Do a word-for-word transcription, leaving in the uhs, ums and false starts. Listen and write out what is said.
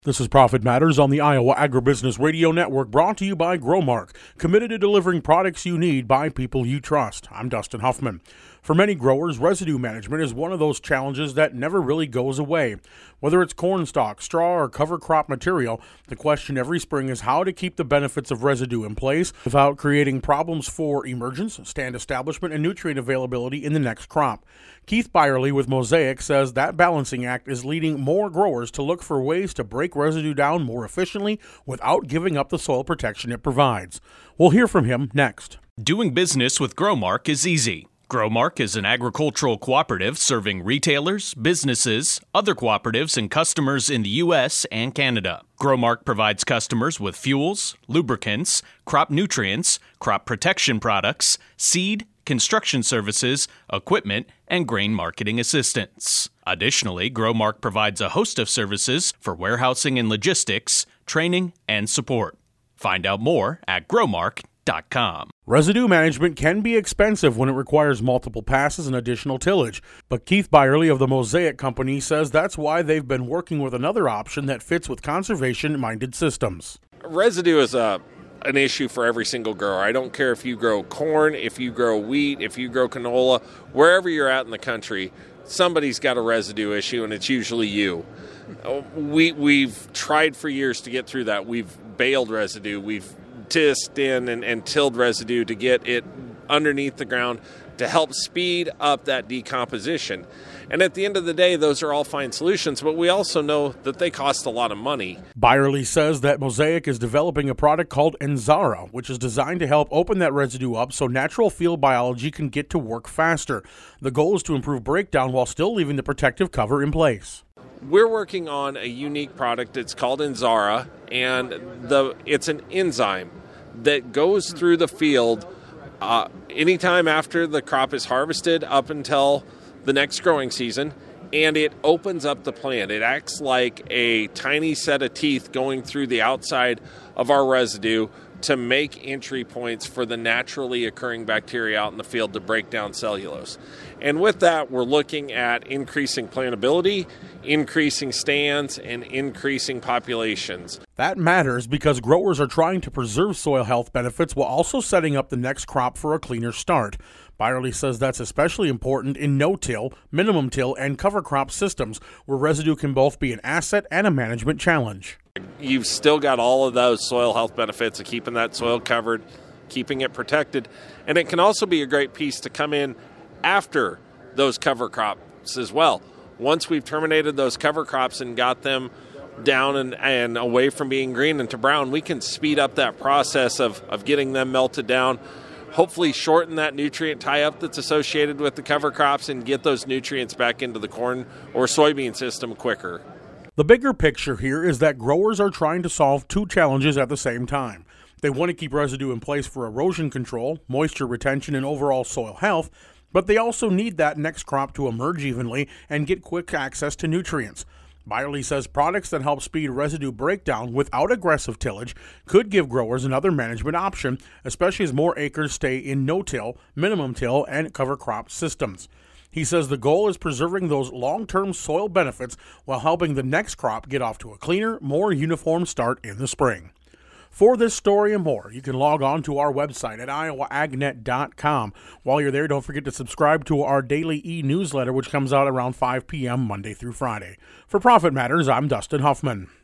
This is Profit Matters on the Iowa Agribusiness Radio Network, brought to you by Growmark, committed to delivering products you need by people you trust. I'm Dustin Huffman. For many growers, residue management is one of those challenges that never really goes away. Whether it's corn stalk, straw, or cover crop material, the question every spring is how to keep the benefits of residue in place without creating problems for emergence, stand establishment, and nutrient availability in the next crop. Keith Byerly with Mosaic says that balancing act is leading more growers to look for ways to break residue down more efficiently without giving up the soil protection it provides. We'll hear from him next. Doing business with Growmark is easy. Growmark is an agricultural cooperative serving retailers, businesses, other cooperatives, and customers in the U S and Canada. Growmark provides customers with fuels, lubricants, crop nutrients, crop protection products, seed, construction services, equipment, and grain marketing assistance. Additionally, Growmark provides a host of services for warehousing and logistics, training, and support. Find out more at growmark dot com. Residue management can be expensive when it requires multiple passes and additional tillage, but Keith Byerly of the Mosaic Company says that's why they've been working with another option that fits with conservation-minded systems. Residue is a an issue for every single grower. I don't care if you grow corn, if you grow wheat, if you grow canola, wherever you're at in the country, somebody's got a residue issue, and it's usually you. We, we've tried for years to get through that. We've baled residue. We've tissed in and, and tilled residue to get it underneath the ground to help speed up that decomposition. And at the end of the day, those are all fine solutions, but we also know that they cost a lot of money. Byerly says that Mosaic is developing a product called Enzara, which is designed to help open that residue up so natural field biology can get to work faster. The goal is to improve breakdown while still leaving the protective cover in place. We're working on a unique product. It's called Enzara, and the it's an enzyme that goes through the field uh, anytime after the crop is harvested up until the next growing season, and it opens up the plant. It acts like a tiny set of teeth going through the outside of our residue to make entry points for the naturally occurring bacteria out in the field to break down cellulose. And with that, we're looking at increasing plantability, increasing stands, and increasing populations. That matters because growers are trying to preserve soil health benefits while also setting up the next crop for a cleaner start. Byerly says that's especially important in no-till, minimum-till, and cover crop systems, where residue can both be an asset and a management challenge. You've still got all of those soil health benefits of keeping that soil covered, keeping it protected, and it can also be a great piece to come in after those cover crops as well. Once we've terminated those cover crops and got them down and, and away from being green into brown, we can speed up that process of, of getting them melted down, hopefully shorten that nutrient tie-up that's associated with the cover crops and get those nutrients back into the corn or soybean system quicker. The bigger picture here is that growers are trying to solve two challenges at the same time. They want to keep residue in place for erosion control, moisture retention, and overall soil health, but they also need that next crop to emerge evenly and get quick access to nutrients. Byerly says products that help speed residue breakdown without aggressive tillage could give growers another management option, especially as more acres stay in no-till, minimum-till, and cover crop systems. He says the goal is preserving those long-term soil benefits while helping the next crop get off to a cleaner, more uniform start in the spring. For this story and more, you can log on to our website at iowa ag net dot com. While you're there, don't forget to subscribe to our daily e-newsletter, which comes out around five p.m. Monday through Friday. For Profit Matters, I'm Dustin Huffman.